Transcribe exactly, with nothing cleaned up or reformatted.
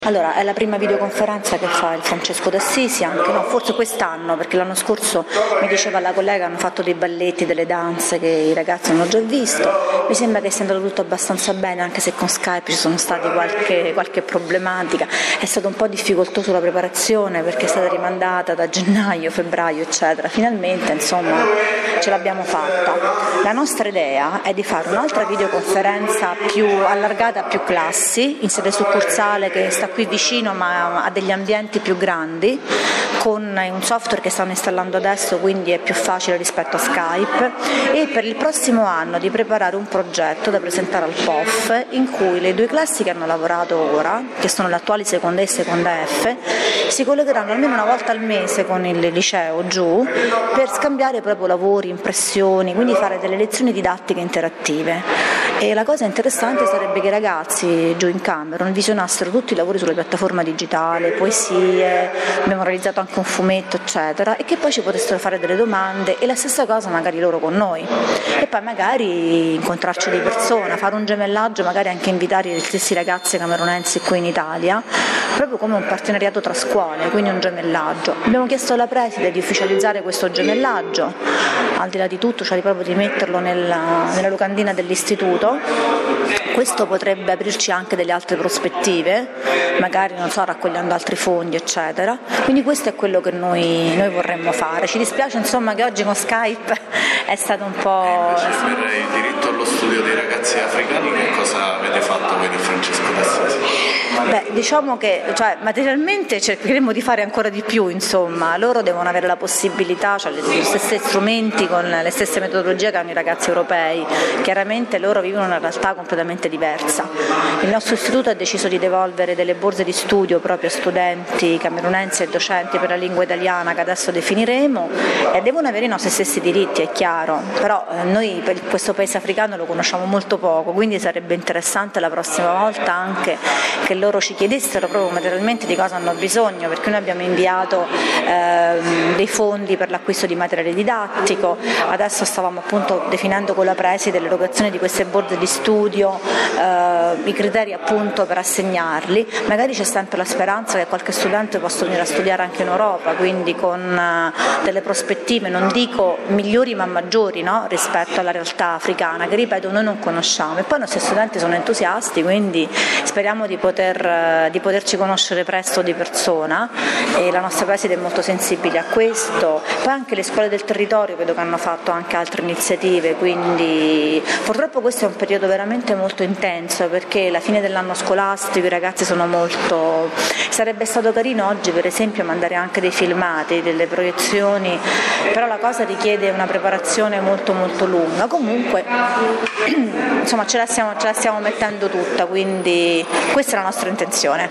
Allora, è la prima videoconferenza che fa il Francesco d'Assisi, anche no, forse quest'anno, perché l'anno scorso mi diceva la collega hanno fatto dei balletti, delle danze che i ragazzi hanno già visto. Mi sembra che sia andato tutto abbastanza bene, anche se con Skype ci sono stati qualche, qualche problematica. È stato un po' difficoltoso la preparazione perché è stata rimandata da gennaio, febbraio, eccetera. Finalmente, insomma, ce l'abbiamo fatta. La nostra idea è di fare un'altra videoconferenza più allargata a più classi, in sede succursale che sta qui vicino ma ha degli ambienti più grandi, con un software che stanno installando adesso, quindi è più facile rispetto a Skype, e per il prossimo anno di preparare un progetto da presentare al P O F in cui le due classi che hanno lavorato ora, che sono le attuali seconda E e seconda F, si collegheranno almeno una volta al mese con il liceo giù per scambiare proprio lavori, impressioni, quindi fare delle lezioni didattiche interattive. E la cosa interessante sarebbe che i ragazzi giù in Camerun visionassero tutti i lavori sulla piattaforma digitale, poesie, abbiamo realizzato anche un fumetto, eccetera, e che poi ci potessero fare delle domande e la stessa cosa magari loro con noi. E poi magari incontrarci di persona, fare un gemellaggio, magari anche invitare gli stessi ragazzi camerunensi qui in Italia, proprio come un partenariato tra scuole, quindi un gemellaggio. Abbiamo chiesto alla preside di ufficializzare questo gemellaggio, al di là di tutto, cioè proprio di metterlo nella, nella locandina dell'istituto. Questo potrebbe aprirci anche delle altre prospettive, magari non so, raccogliendo altri fondi, eccetera. Quindi questo è quello che noi, noi vorremmo fare. Ci dispiace insomma che oggi con Skype è stato un po'. E invece per il diritto allo studio dei ragazzi africani che cosa avete fatto voi del Francesco d'Assisi? Beh, diciamo che cioè, materialmente cercheremo di fare ancora di più, insomma, loro devono avere la possibilità, cioè gli stessi strumenti con le stesse metodologie che hanno i ragazzi europei. Chiaramente loro vivono una realtà completamente diversa. Il nostro istituto ha deciso di devolvere delle borse di studio proprio a studenti camerunensi e docenti per la lingua italiana che adesso definiremo, e devono avere i nostri stessi diritti, è chiaro, però eh, noi per questo paese africano lo conosciamo molto poco, quindi sarebbe interessante la prossima volta anche che loro ci chiedessero proprio materialmente di cosa hanno bisogno, perché noi abbiamo inviato eh, dei fondi per l'acquisto di materiale didattico, adesso stavamo appunto definendo con la preside l'erogazione di queste borse di studio, eh, i criteri appunto per assegnarli. Magari c'è sempre la speranza che qualche studente possa venire a studiare anche in Europa, quindi con eh, delle prospettive, non dico migliori ma maggiori, no? Rispetto alla realtà africana, che ripeto noi non conosciamo, e poi i nostri studenti sono entusiasti, quindi speriamo di poter, di poterci conoscere presto di persona, e la nostra preside è molto sensibile a questo. Poi anche le scuole del territorio vedo che hanno fatto anche altre iniziative, quindi purtroppo questo è un periodo veramente molto intenso, perché la fine dell'anno scolastico, i ragazzi sono molto. Sarebbe stato carino oggi per esempio mandare anche dei filmati, delle proiezioni, però la cosa richiede una preparazione molto molto lunga. Comunque insomma ce la stiamo, ce la stiamo mettendo tutta, quindi questa è la nostra intenzione.